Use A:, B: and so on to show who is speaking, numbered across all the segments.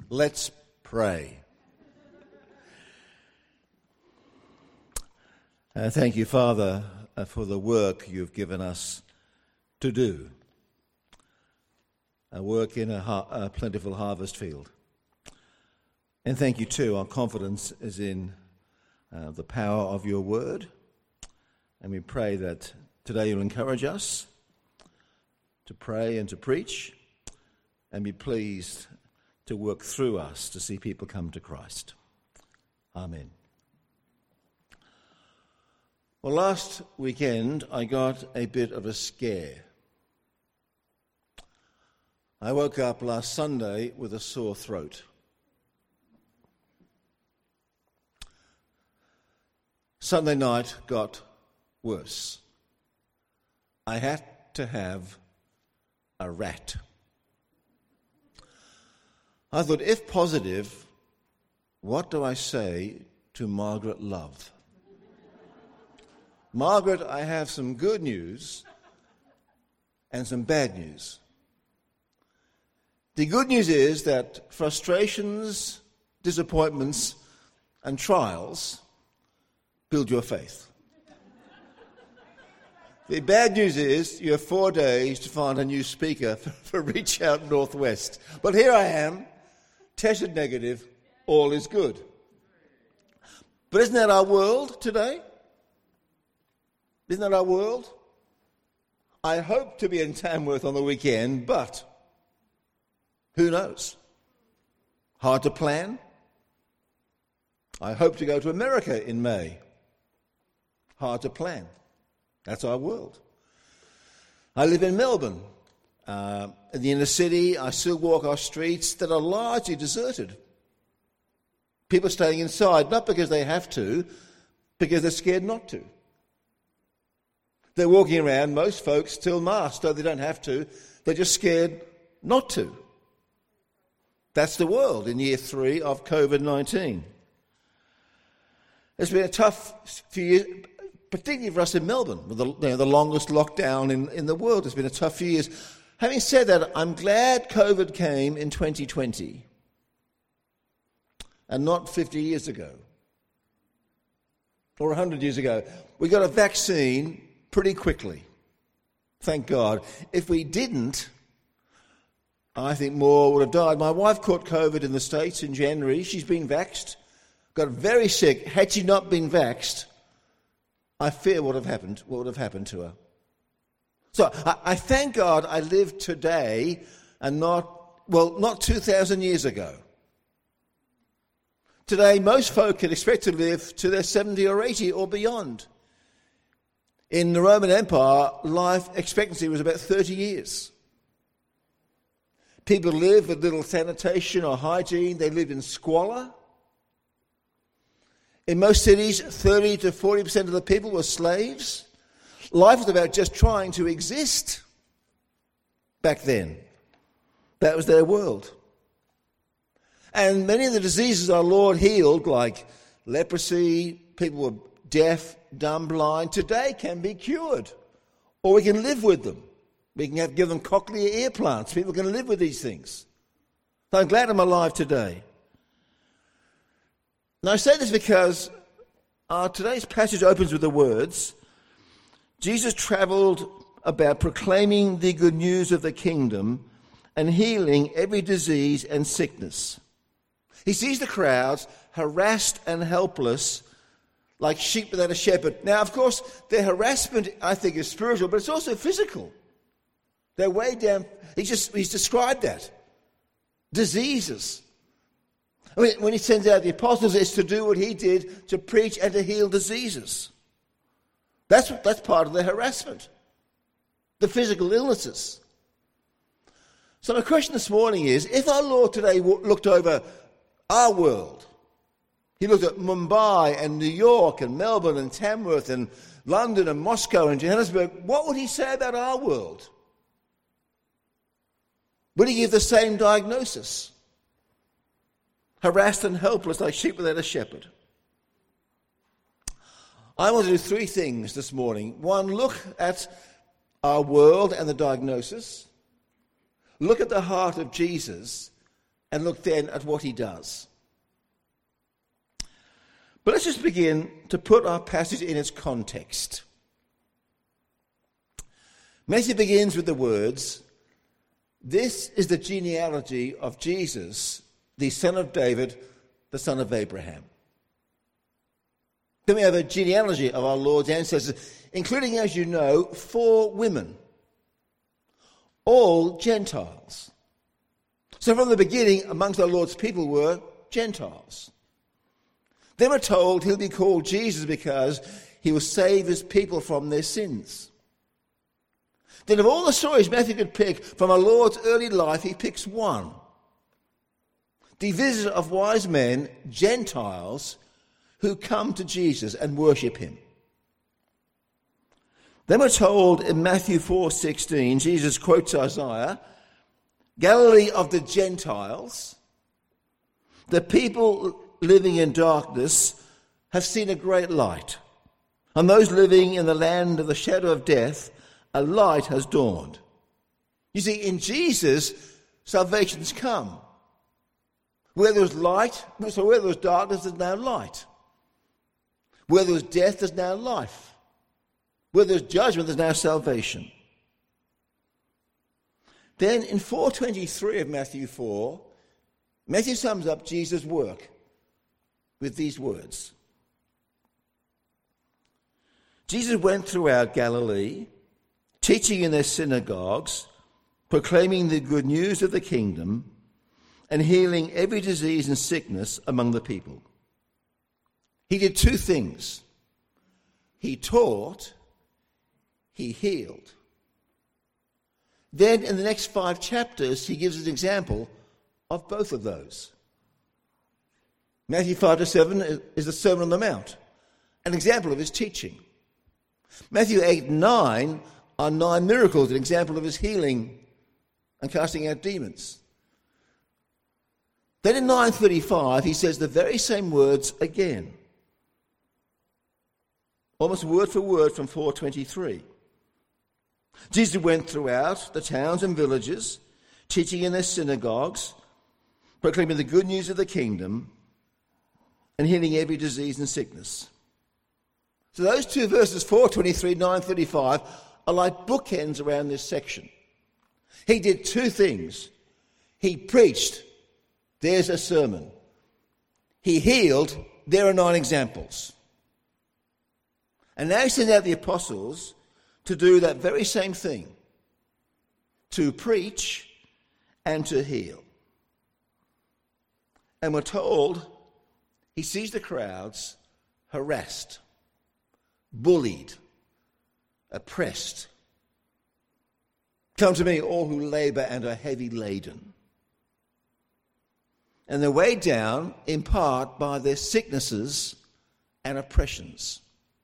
A: Let's pray. Thank you, Father, for the work you've given us to do, a work in a plentiful harvest field. And thank you, too, our confidence is in the power of your word. And we pray that today you'll encourage us to pray and to preach and be pleased to work through us to see people come to Christ. Amen. Well, last weekend I got a bit of a scare. I woke up last Sunday with a sore throat. Sunday night got worse. I had to have a rat. I thought, if positive, what do I say to Margaret Love? Margaret, I have some good news and some bad news. The good news is that frustrations, disappointments, and trials build your faith. The bad news is you have 4 days to find a new speaker for Reach Out Northwest. But here I am, tested negative, all is good. But isn't that our world today? Isn't that our world? I hope to be in Tamworth on the weekend, but who knows? Hard to plan. I hope to go to America in May. Hard to plan. That's our world. I live in Melbourne. In the inner city, I still walk our streets that are largely deserted. People staying inside, not because they have to, because they're scared not to. They're walking around, most folks still masked, though they don't have to. They're just scared not to. That's the world in year 3 of COVID-19. It's been a tough few years, particularly for us in Melbourne, with the longest lockdown in the world. It's been a tough few years. Having said that, I'm glad COVID came in 2020 and not 50 years ago or 100 years ago. We got a vaccine pretty quickly, thank God. If we didn't, I think more would have died. My wife caught COVID in the States in January. She's been vaxxed, got very sick. Had she not been vaxxed, I fear what would have happened to her. So I thank God I live today and not 2,000 years ago. Today, most folk can expect to live to their 70 or 80 or beyond. In the Roman Empire, life expectancy was about 30 years. People lived with little sanitation or hygiene. They lived in squalor. In most cities, 30 to 40% of the people were slaves. Life was about just trying to exist back then. That was their world. And many of the diseases our Lord healed, like leprosy, people were deaf, dumb, blind, today can be cured. Or we can live with them. We can give them cochlear implants. People can live with these things. So I'm glad I'm alive today. Now I say this because today's passage opens with the words, Jesus travelled about proclaiming the good news of the kingdom and healing every disease and sickness. He sees the crowds harassed and helpless like sheep without a shepherd. Now, of course, their harassment, I think, is spiritual, but it's also physical. They're way down. He's described that. Diseases. I mean, when he sends out the apostles, it's to do what he did, to preach and to heal diseases. That's part of the harassment. The physical illnesses. So my question this morning is, if our Lord today looked over our world, he looked at Mumbai and New York and Melbourne and Tamworth and London and Moscow and Johannesburg, what would he say about our world? Would he give the same diagnosis? Harassed and helpless like sheep without a shepherd. I want to do 3 things this morning. 1, look at our world and the diagnosis. Look at the heart of Jesus. and look then at what he does. But let's just begin to put our passage in its context. Matthew begins with the words, "This is the genealogy of Jesus, the son of David, the son of Abraham." Then we have a genealogy of our Lord's ancestors, including, as you know, 4 women, all Gentiles. So from the beginning, amongst our Lord's people were Gentiles. Then we're told he'll be called Jesus because he will save his people from their sins. Then of all the stories Matthew could pick from our Lord's early life, he picks one. The visit of wise men, Gentiles, who come to Jesus and worship him. Then we're told in Matthew 4:16, Jesus quotes Isaiah, "Galilee of the Gentiles, the people living in darkness have seen a great light. On those living in the land of the shadow of death, a light has dawned." You see, in Jesus, salvation's come. Where there was light, so where there was darkness, there's now light. Where there was death, there's now life. Where there's judgment, there's now salvation. Then in 4:23 of Matthew 4, Matthew sums up Jesus' work with these words. Jesus went throughout Galilee, teaching in their synagogues, proclaiming the good news of the kingdom, and healing every disease and sickness among the people. He did 2 things. He taught, he healed. Then in the next 5 chapters, he gives an example of both of those. Matthew 5-7 is the Sermon on the Mount, an example of his teaching. Matthew 8-9 are 9 miracles, an example of his healing and casting out demons. Then in 9:35, he says the very same words again, almost word for word from 4:23. Jesus went throughout the towns and villages, teaching in their synagogues, proclaiming the good news of the kingdom, and healing every disease and sickness. So those 2 verses, 4:23, 9:35, are like bookends around this section. He did 2 things. He preached, there's a sermon. He healed, there are 9 examples. And now he sends out the apostles to do that very same thing, to preach and to heal. And we're told he sees the crowds harassed, bullied, oppressed. "Come to me, all who labor and are heavy laden." And they're weighed down in part by their sicknesses and oppressions.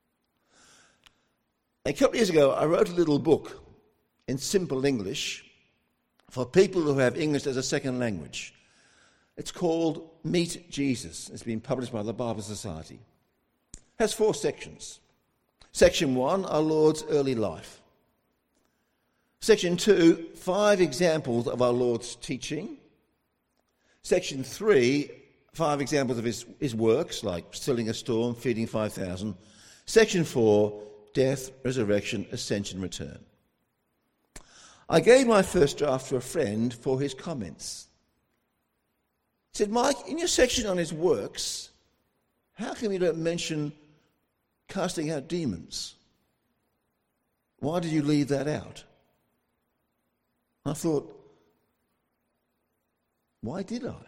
A: A couple of years ago, I wrote a little book in simple English for people who have English as a second language. It's called Meet Jesus. It's been published by the Bible Society. It has 4 sections. Section 1, our Lord's early life. Section 2, 5 examples of our Lord's teaching. Section 3, 5 examples of his works, like stilling a storm, feeding 5,000. Section 4, death, resurrection, ascension, return. I gave my first draft to a friend for his comments. He said, "Mike, in your section on his works, how come you don't mention casting out demons? Why did you leave that out?" I thought, why did I?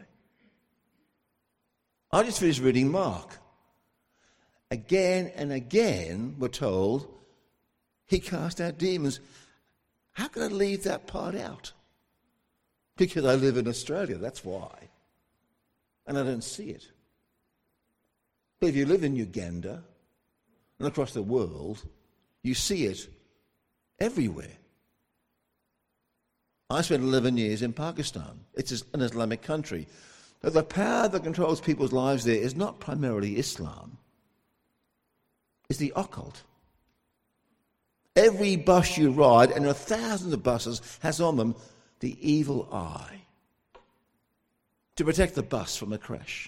A: I just finished reading Mark. Again and again, we're told, he cast out demons. How could I leave that part out? Because I live in Australia, that's why. And I don't see it. But if you live in Uganda and across the world, you see it everywhere. I spent 11 years in Pakistan. It's an Islamic country. But the power that controls people's lives there is not primarily Islam. It's the occult. Every bus you ride, and there are thousands of buses, has on them the evil eye. to protect the bus from a crash.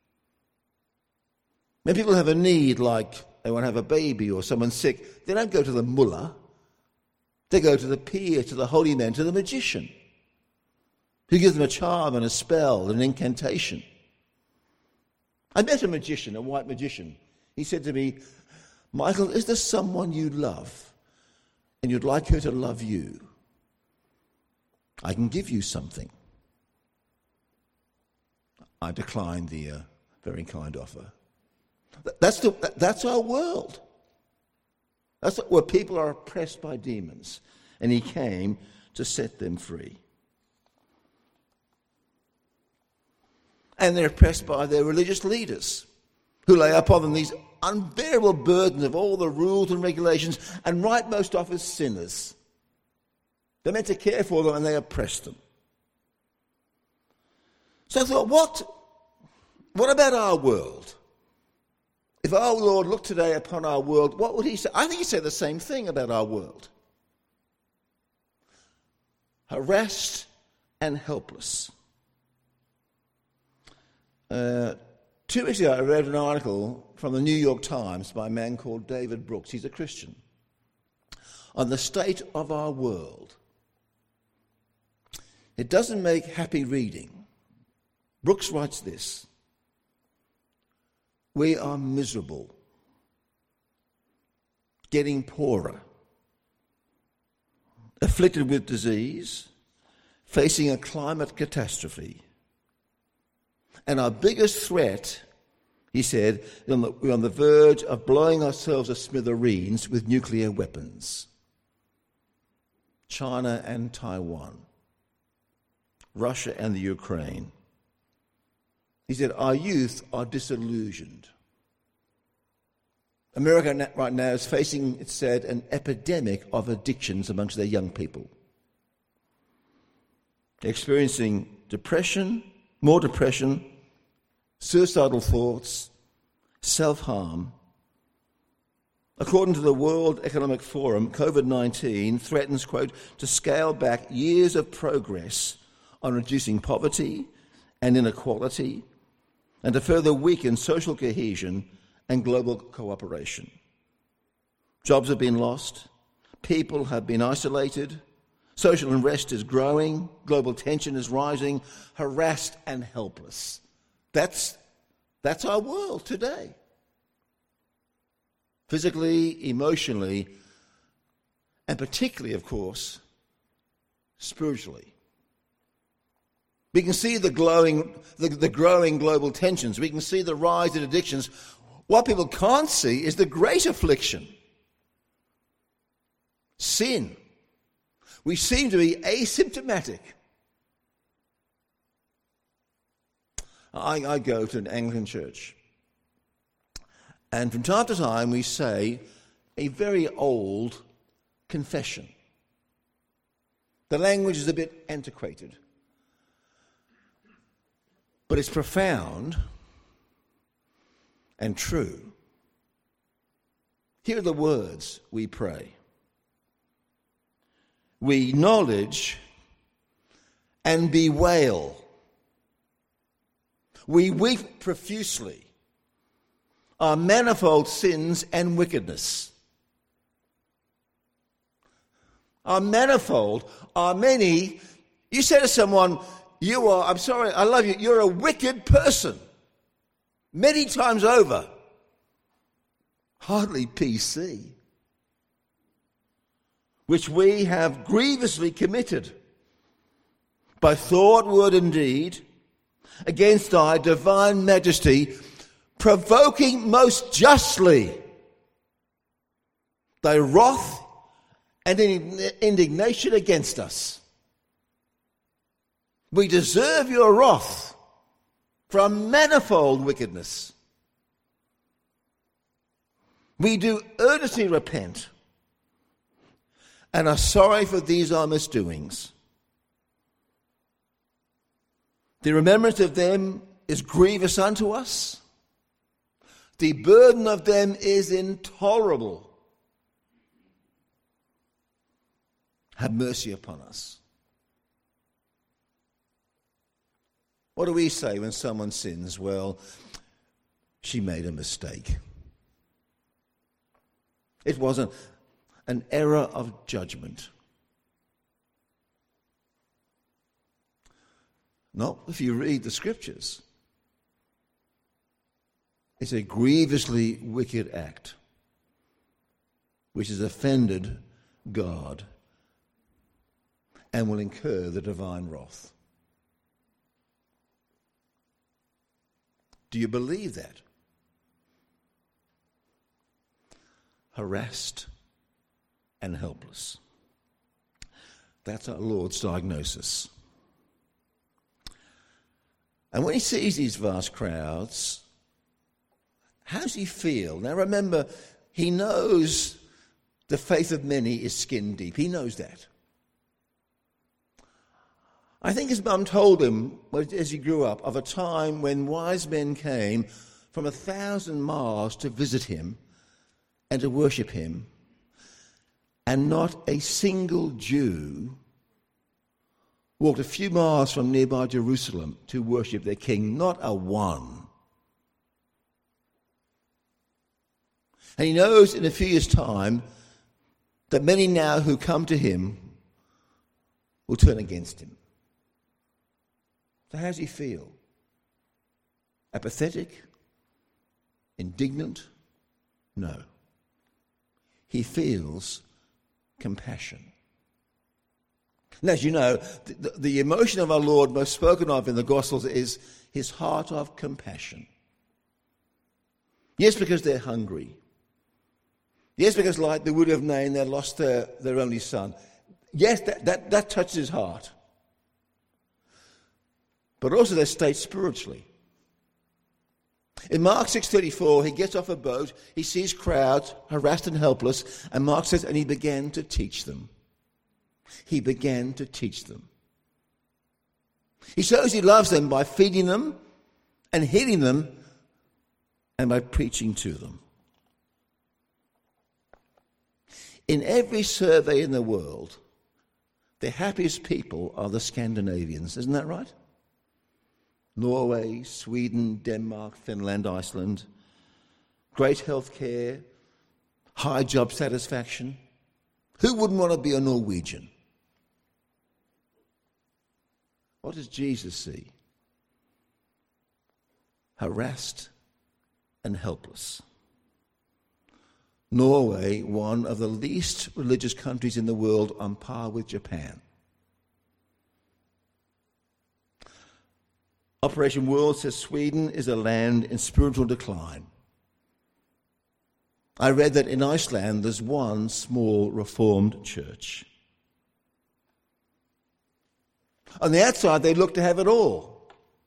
A: When people have a need, like they want to have a baby or someone's sick, they don't go to the mullah. They go to the pir, to the holy man, to the magician, who gives them a charm and a spell and an incantation. I met a magician, a white magician. He said to me, "Michael, is there someone you love and you'd like her to love you? I can give you something." I declined the very kind offer. That's our world. That's where people are oppressed by demons. And he came to set them free. And they're oppressed by their religious leaders, who lay upon them these unbearable burdens of all the rules and regulations, and write most of as sinners. They're meant to care for them, and they oppress them. So I thought, what about our world? If our Lord looked today upon our world, what would he say? I think he'd say the same thing about our world. Harassed and helpless. 2 weeks ago, I read an article from the New York Times by a man called David Brooks. He's a Christian. On the state of our world. It doesn't make happy reading. Brooks writes this: "We are miserable, getting poorer, afflicted with disease, facing a climate catastrophe. And our biggest threat," he said, "we're on the verge of blowing ourselves to smithereens with nuclear weapons. China and Taiwan, Russia and the Ukraine." He said, "Our youth are disillusioned. America right now is facing, it said, an epidemic of addictions amongst their young people. They're experiencing depression, more depression, suicidal thoughts, self-harm. According to the World Economic Forum, COVID-19 threatens, quote, to scale back years of progress on reducing poverty and inequality, and to further weaken social cohesion and global cooperation. Jobs have been lost, people have been isolated, social unrest is growing, global tension is rising, harassed and helpless." That's our world today. Physically, emotionally, and particularly, of course, spiritually. We can see the growing global tensions. We can see the rise in addictions. What people can't see is the great affliction, sin. We seem to be asymptomatic. I go to an Anglican church, and from time to time we say a very old confession. The language is a bit antiquated, but it's profound and true. Here are the words we pray. We acknowledge and bewail. We weep profusely our manifold sins and wickedness. Our manifold, our many. You say to someone, I'm sorry, I love you, you're a wicked person. Many times over. Hardly PC. Which we have grievously committed by thought, word and deed, against thy divine majesty, provoking most justly thy wrath and indignation against us. We deserve your wrath from manifold wickedness. We do earnestly repent and are sorry for these our misdoings. The remembrance of them is grievous unto us. The burden of them is intolerable. Have mercy upon us. What do we say when someone sins? Well, she made a mistake. It was an error of judgment. Not if you read the scriptures. It's a grievously wicked act which has offended God and will incur the divine wrath. Do you believe that? Harassed and helpless. That's our Lord's diagnosis. And when he sees these vast crowds, how does he feel? Now remember, he knows the faith of many is skin deep. He knows that. I think his mum told him, as he grew up, of a time when wise men came from 1,000 miles to visit him and to worship him, and not a single Jew walked a few miles from nearby Jerusalem to worship their king, not a one. And he knows in a few years' time that many now who come to him will turn against him. So how does he feel? Apathetic? Indignant? No. He feels compassion. And as you know, the emotion of our Lord most spoken of in the Gospels is his heart of compassion. Yes, because they're hungry. Yes, because like the widow of Nain, they lost their only son. Yes, that touches his heart. But also their state spiritually. In Mark 6:34, he gets off a boat, he sees crowds, harassed and helpless, and Mark says, and he began to teach them. He began to teach them. He shows he loves them by feeding them and healing them and by preaching to them. In every survey in the world, the happiest people are the Scandinavians. Isn't that right? Norway, Sweden, Denmark, Finland, Iceland. Great health care, high job satisfaction. Who wouldn't want to be a Norwegian? What does Jesus see? Harassed and helpless. Norway, one of the least religious countries in the world, on par with Japan. Operation World says Sweden is a land in spiritual decline. I read that in Iceland there's one small Reformed church. On the outside they look to have it all.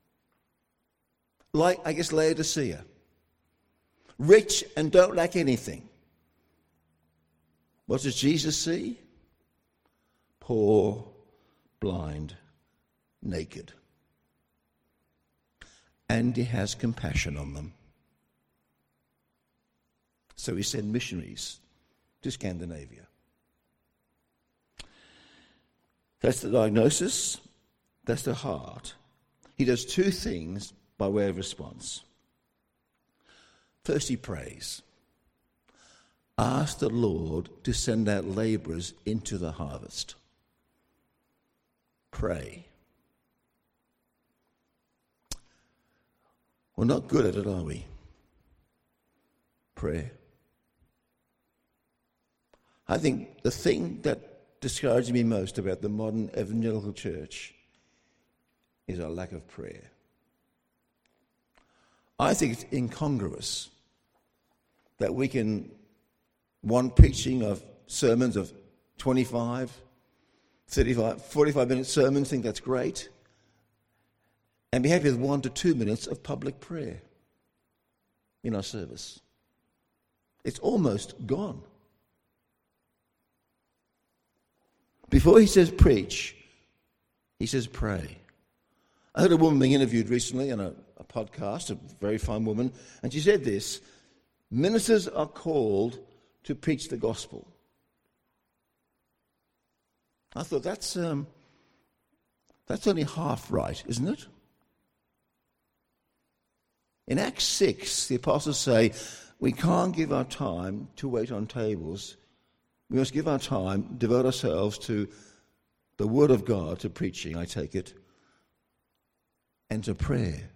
A: Like, I guess, Laodicea. Rich and don't lack anything. What does Jesus see? Poor, blind, naked. And he has compassion on them. So he sent missionaries to Scandinavia. That's the diagnosis. That's the heart. He does two things by way of response. First, he prays. Ask the Lord to send out laborers into the harvest. Pray. We're not good at it, are we? Prayer. I think the thing that discourages me most about the modern evangelical church is our lack of prayer. I think it's incongruous that we can want preaching of sermons of 25, 35, 45-minute sermons, think that's great, and be happy with 1 to 2 minutes of public prayer in our service. It's almost gone. Before he says preach, he says pray. I heard a woman being interviewed recently on a podcast, a very fine woman, and she said this: ministers are called to preach the gospel. I thought that's only half right, isn't it? In Acts 6, the apostles say, we can't give our time to wait on tables. We must give our time, devote ourselves to the Word of God, to preaching, I take it, and to prayer.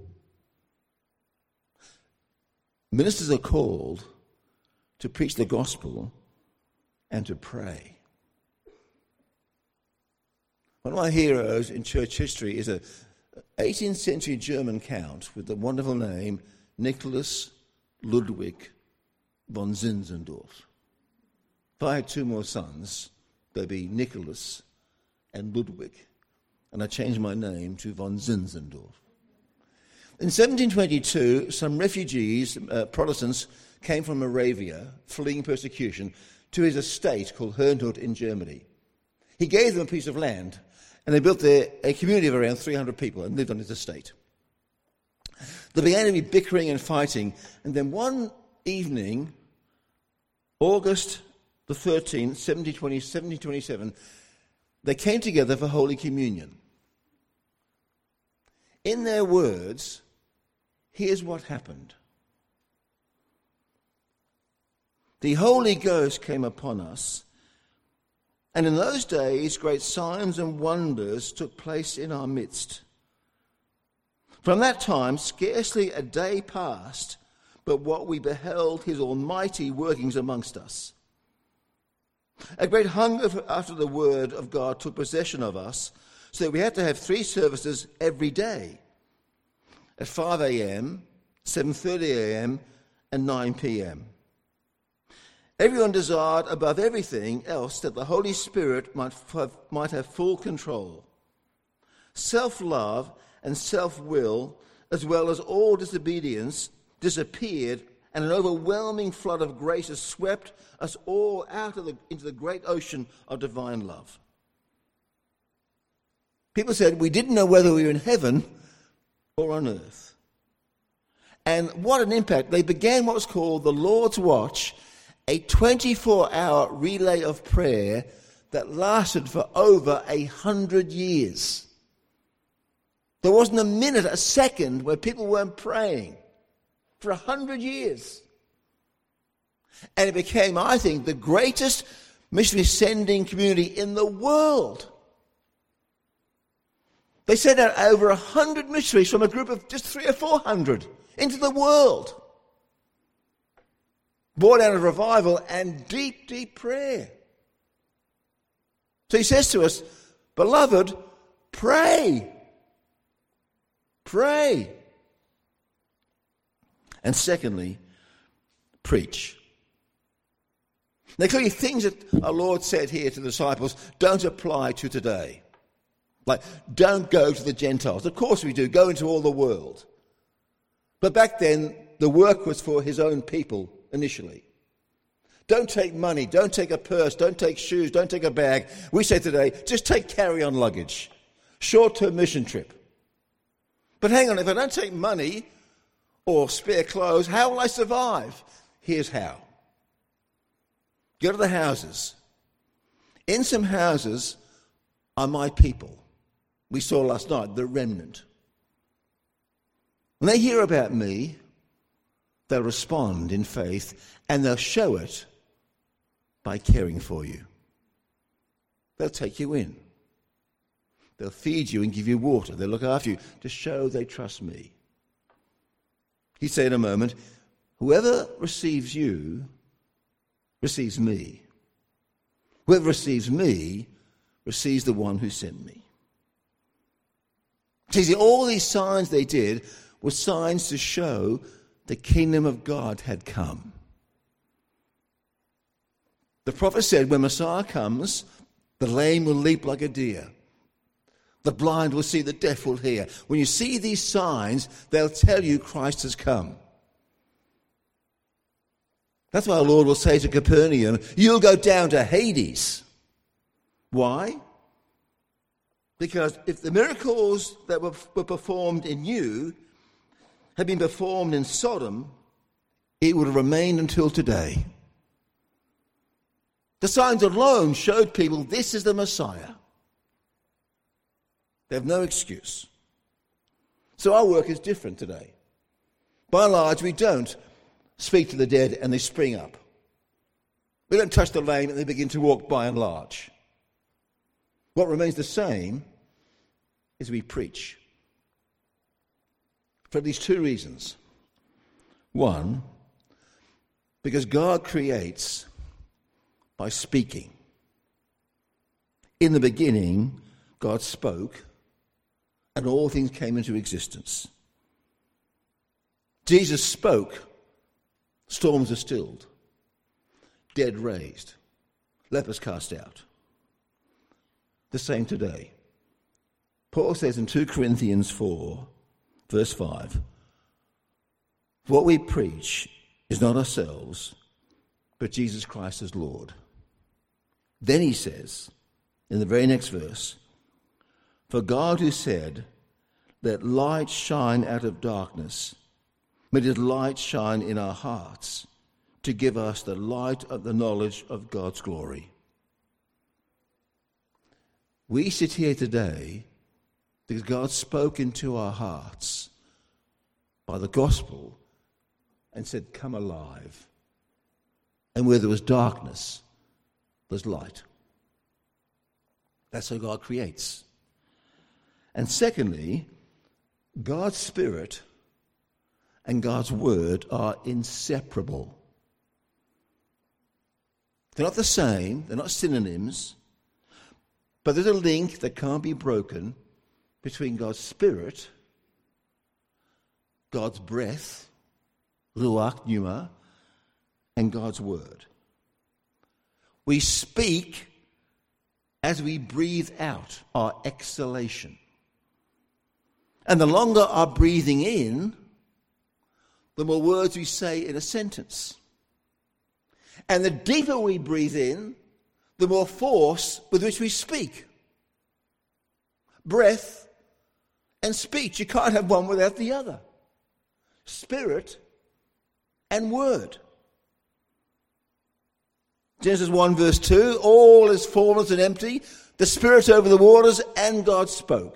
A: Ministers are called to preach the gospel and to pray. One of my heroes in church history is an 18th century German count with the wonderful name Nicholas Ludwig von Zinzendorf. If I had two more sons, they'd be Nicholas and Ludwig, and I changed my name to von Zinzendorf. In 1722, some refugees, Protestants, came from Moravia, fleeing persecution, to his estate called Herrnhut in Germany. He gave them a piece of land, and they built there a community of around 300 people and lived on his estate. There began to be bickering and fighting, and then one evening, August the 13th, 1727, they came together for Holy Communion. In their words, here's what happened. The Holy Ghost came upon us, and in those days great signs and wonders took place in our midst. From that time scarcely a day passed, but what we beheld his almighty workings amongst us. A great hunger after the word of God took possession of us, so that we had to have 3 services every day, at 5 a.m., 7:30 a.m., and 9 p.m. Everyone desired above everything else that the Holy Spirit might have full control. Self-love and self-will, as well as all disobedience, disappeared, and an overwhelming flood of grace has swept us all out into the great ocean of divine love. People said we didn't know whether we were in heaven or on earth. And what an impact. They began what was called the Lord's Watch, a 24-hour relay of prayer that lasted for over 100 years. There wasn't a minute, a second, where people weren't praying for 100 years. And it became, I think, the greatest missionary sending community in the world. They sent out over 100 missionaries from a group of just 300 or 400 into the world. Born out of revival and deep, deep prayer. So he says to us, beloved, pray. Pray. And secondly, preach. Now clearly things that our Lord said here to the disciples don't apply to today. Like, don't go to the Gentiles. Of course we do. Go into all the world. But back then, the work was for his own people initially. Don't take money. Don't take a purse. Don't take shoes. Don't take a bag. We say today, just take carry-on luggage. Short-term mission trip. But hang on, if I don't take money or spare clothes, how will I survive? Here's how. Go to the houses. In some houses are my people. We saw last night, the remnant. When they hear about me, they'll respond in faith, and they'll show it by caring for you. They'll take you in. They'll feed you and give you water. They'll look after you to show they trust me. He said in a moment, whoever receives you receives me. Whoever receives me receives the one who sent me. See, all these signs they did were signs to show the kingdom of God had come. The prophet said, when Messiah comes, the lame will leap like a deer. The blind will see, the deaf will hear. When you see these signs, they'll tell you Christ has come. That's why our Lord will say to Capernaum, you'll go down to Hades. Why? Because if the miracles that were performed in you had been performed in Sodom, it would have remained until today. The signs alone showed people this is the Messiah. They have no excuse. So our work is different today. By and large, we don't speak to the dead and they spring up. We don't touch the lame and they begin to walk by and large. What remains the same is we preach. For at least two reasons. One, because God creates by speaking. In the beginning, God spoke, and all things came into existence. Jesus spoke, storms are stilled, dead raised, lepers cast out. The same today. Paul says in 2 Corinthians 4, verse 5, what we preach is not ourselves, but Jesus Christ as Lord. Then he says, in the very next verse, for God who said, let light shine out of darkness, may his light shine in our hearts to give us the light of the knowledge of God's glory. We sit here today because God spoke into our hearts by the gospel and said, come alive. And where there was darkness, there's light. That's how God creates. And secondly, God's Spirit and God's Word are inseparable. They're not the same, they're not synonyms, but there's a link that can't be broken between God's Spirit, God's breath, ruach, pneuma, and God's Word. We speak as we breathe out, our exhalation. And the longer our breathing in, the more words we say in a sentence. And the deeper we breathe in, the more force with which we speak. Breath and speech, you can't have one without the other. Spirit and word. Genesis 1 verse 2, all is formless and empty, the Spirit over the waters, and God spoke.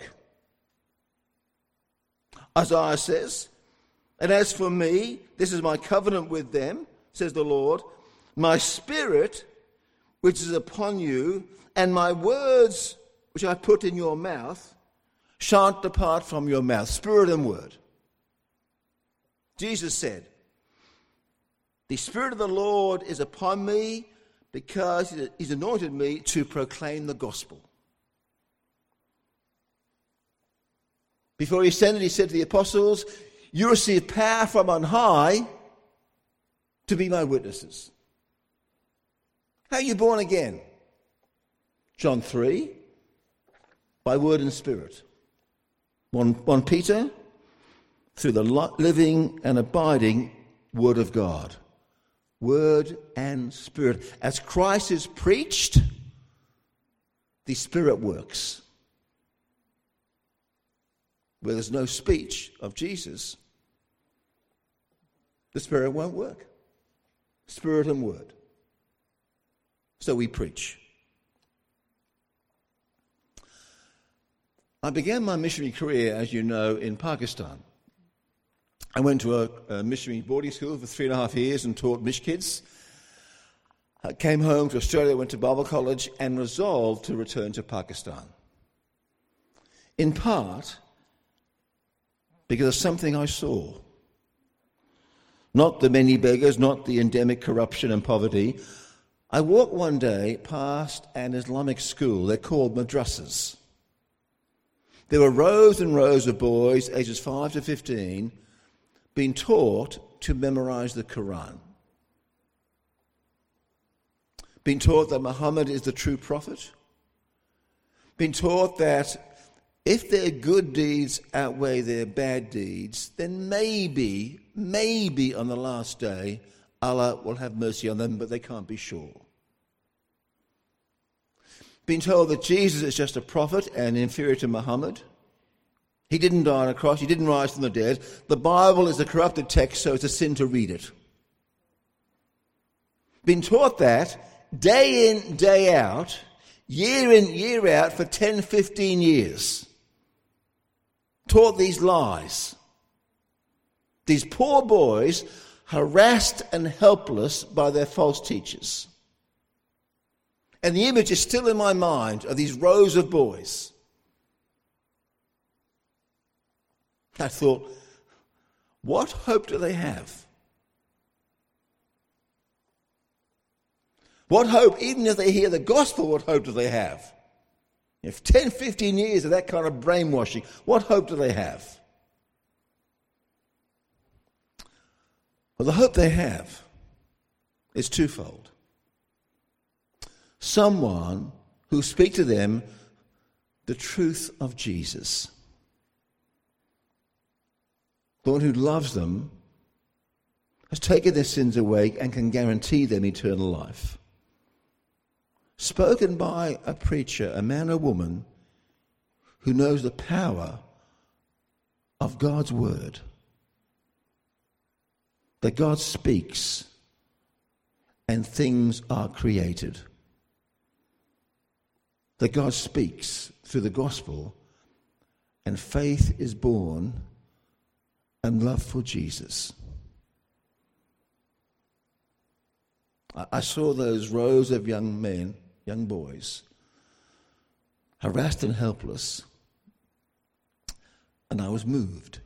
A: Isaiah says, and as for me, this is my covenant with them, says the Lord, my Spirit which is upon you, and my words which I put in your mouth, shan't depart from your mouth. Spirit and word. Jesus said, the Spirit of the Lord is upon me because he's anointed me to proclaim the gospel. Before he ascended, he said to the apostles, you receive power from on high to be my witnesses. How are you born again? John 3, by word and spirit. 1 Peter, through the living and abiding word of God. Word and spirit. As Christ is preached, the Spirit works. Where there's no speech of Jesus, the Spirit won't work. Spirit and word. So we preach. I began my missionary career, as you know, in Pakistan. I went to a missionary boarding school for 3.5 years and taught Mish kids. I came home to Australia, went to Bible college, and resolved to return to Pakistan. In part, because of something I saw. Not the many beggars, not the endemic corruption and poverty. I walked one day past an Islamic school. They're called madrasas. There were rows and rows of boys, ages 5 to 15, being taught to memorize the Quran. Being taught that Muhammad is the true prophet. Being taught that if their good deeds outweigh their bad deeds, then maybe on the last day, Allah will have mercy on them, but they can't be sure. Being told that Jesus is just a prophet and inferior to Muhammad. He didn't die on a cross. He didn't rise from the dead. The Bible is a corrupted text, so it's a sin to read it. Being taught that day in, day out, year in, year out for 10, 15 years. Taught these lies. These poor boys harassed and helpless by their false teachers. And the image is still in my mind of these rows of boys. I thought, what hope do they have? What hope, even if they hear the gospel, what hope do they have? If 10, 15 years of that kind of brainwashing, what hope do they have? Well, the hope they have is twofold. Someone who speaks to them the truth of Jesus. The one who loves them, has taken their sins away and can guarantee them eternal life. Spoken by a preacher, a man or woman, who knows the power of God's word. That God speaks and things are created. That God speaks through the gospel and faith is born and love for Jesus. I saw those rows of young men, young boys, harassed and helpless, and I was moved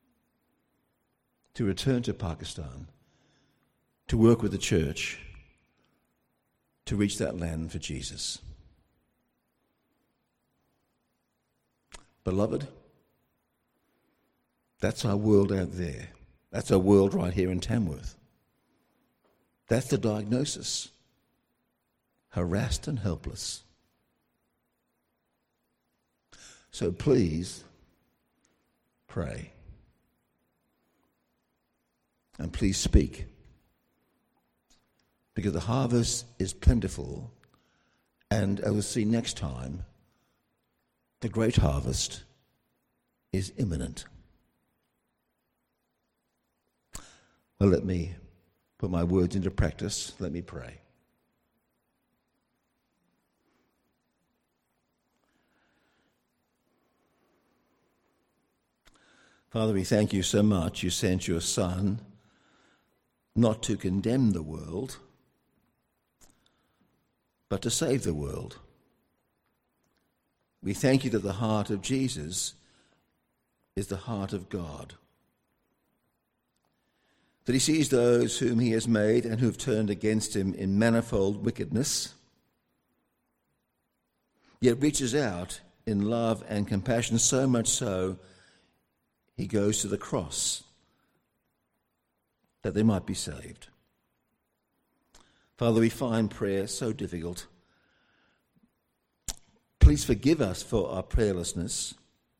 A: to return to Pakistan, to work with the church, to reach that land for Jesus. Beloved, that's our world out there. That's our world right here in Tamworth. That's the diagnosis. Harassed and helpless. So please, pray. And please speak. Because the harvest is plentiful, and as we'll see next time, the great harvest is imminent. Well, let me put my words into practice. Let me pray. Father, we thank you so much. You sent your Son not to condemn the world, but to save the world. We thank you that the heart of Jesus is the heart of God. That he sees those whom he has made and who have turned against him in manifold wickedness, yet reaches out in love and compassion, so much so he goes to the cross that they might be saved. Father, we find prayer so difficult. Please forgive us for our prayerlessness.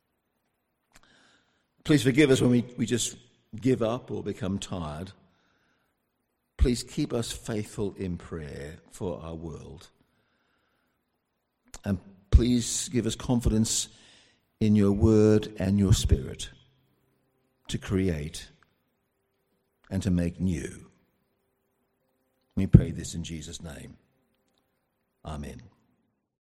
A: Please forgive us when we just give up or become tired. Please keep us faithful in prayer for our world. And please give us confidence in your word and your spirit to create and to make new. We pray this in Jesus' name. Amen.